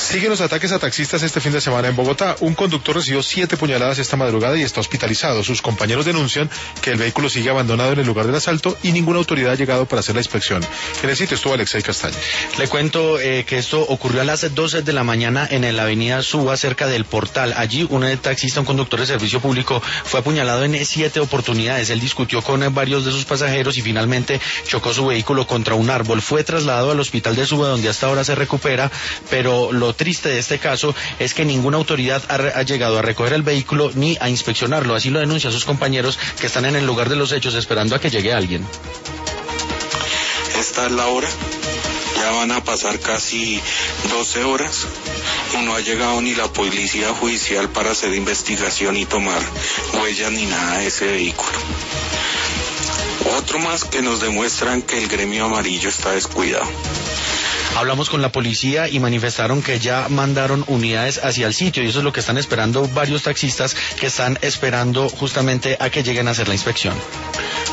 Siguen los ataques a taxistas este fin de semana en Bogotá. Un conductor recibió 7 puñaladas esta madrugada y está hospitalizado. Sus compañeros denuncian que el vehículo sigue abandonado en el lugar del asalto y ninguna autoridad ha llegado para hacer la inspección. En el sitio estuvo Alexei Castaño. Le cuento que esto ocurrió a las 12 de la mañana en la avenida Suba, cerca del Portal. Allí un taxista, un conductor de servicio público, fue apuñalado en 7 oportunidades. Él discutió con varios de sus pasajeros y finalmente chocó su vehículo contra un árbol. Fue trasladado al hospital de Suba, donde hasta ahora se recupera, pero lo triste de este caso es que ninguna autoridad ha llegado a recoger el vehículo ni a inspeccionarlo. Así lo denuncian sus compañeros que están en el lugar de los hechos esperando a que llegue alguien. Esta es la hora, ya van a pasar casi 12 horas y no ha llegado ni la policía judicial para hacer investigación y tomar huellas ni nada de ese vehículo. Otro más que nos demuestran que el gremio amarillo está descuidado. Hablamos con la policía y manifestaron que ya mandaron unidades hacia el sitio y eso es lo que están esperando varios taxistas que están esperando justamente a que lleguen a hacer la inspección.